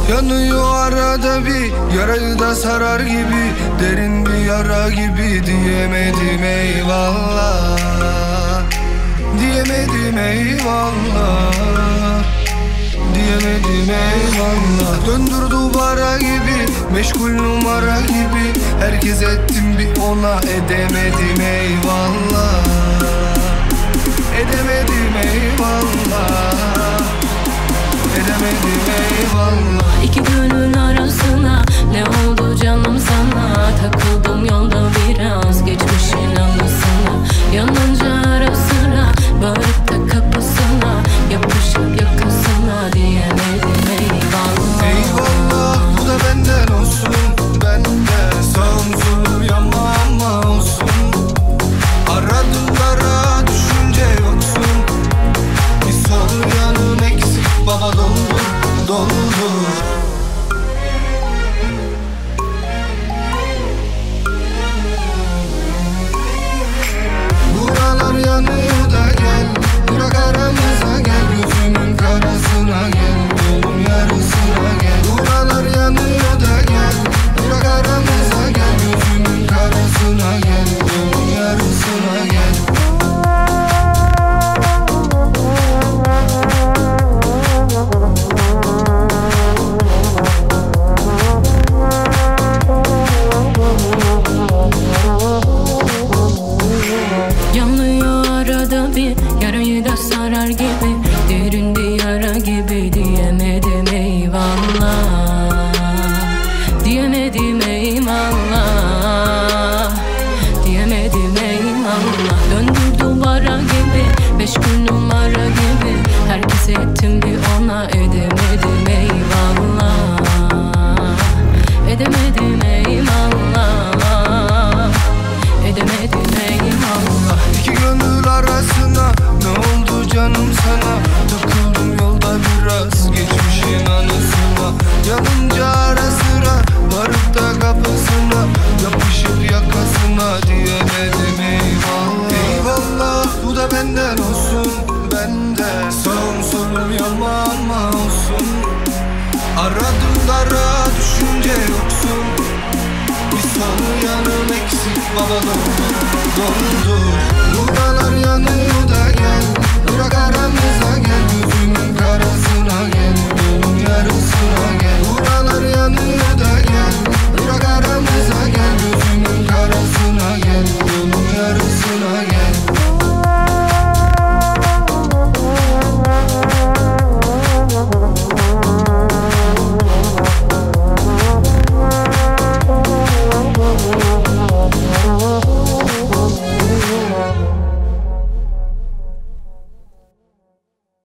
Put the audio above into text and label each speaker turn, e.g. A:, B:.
A: Yanıyor arada bir, yarayı da sarar gibi, derin bir yara gibi. Diyemedim eyvallah, diyemedim eyvallah, diyemedim eyvallah. Döndür duvara gibi, meşgul numara gibi. Herkes ettim bir ona, edemedim eyvallah, edemedim eyvallah, edemedim eyvallah.
B: İki gönül arasına ne oldu canım sana? Takıldım yolda biraz, geçmişin anısına. Yanınca ara sıra bağırıp da kapısına, yapışıp yakasına. Diyemedim eyvallah.
A: Eyvallah, bu da benden olsun, benden. Sağım solum yanma ama olsun. Aradıklara düşünce yoksun. Bir sol yanım eksik baba, doldur, doldur. Buralar yanıyor da gel, bırak aramıza gel. Gözümün karasına gel, yolun yarısına gel. Buralar yanıyor da gel, bırak aramıza gel. Gözümün karasına gel, yolun yarısına gel.
B: Yanıyor arada bir, yarayı da sarar gibi, derin bir yara gibi. Diyemedim eyvallah, diyemedim eyvallah, diyemedim eyvallah. Döndür duvara gibi, meşgul numara gibi. Herkes ettim bir ona, edemedim eyvallah, edemedim eyvallah, edemedim eyvallah.
A: İki gönül arasına ne oldu canım sana? Takıldım yolda biraz, geçmişin anısına. Yanınca ara sıra varıp da kapısına, yapışıp yakasına. Diyemedim eyvallah. Eyvallah, bu da benden olsun, benden. Sağım solum yanma ama olsun. Aradım dara, düşünce yoksun. Bir sol yanım eksik baba, doldur, doldur. Buralar yanıyor da gel, bırak aramıza gel. Gözümün karasına gel, yolun yarısına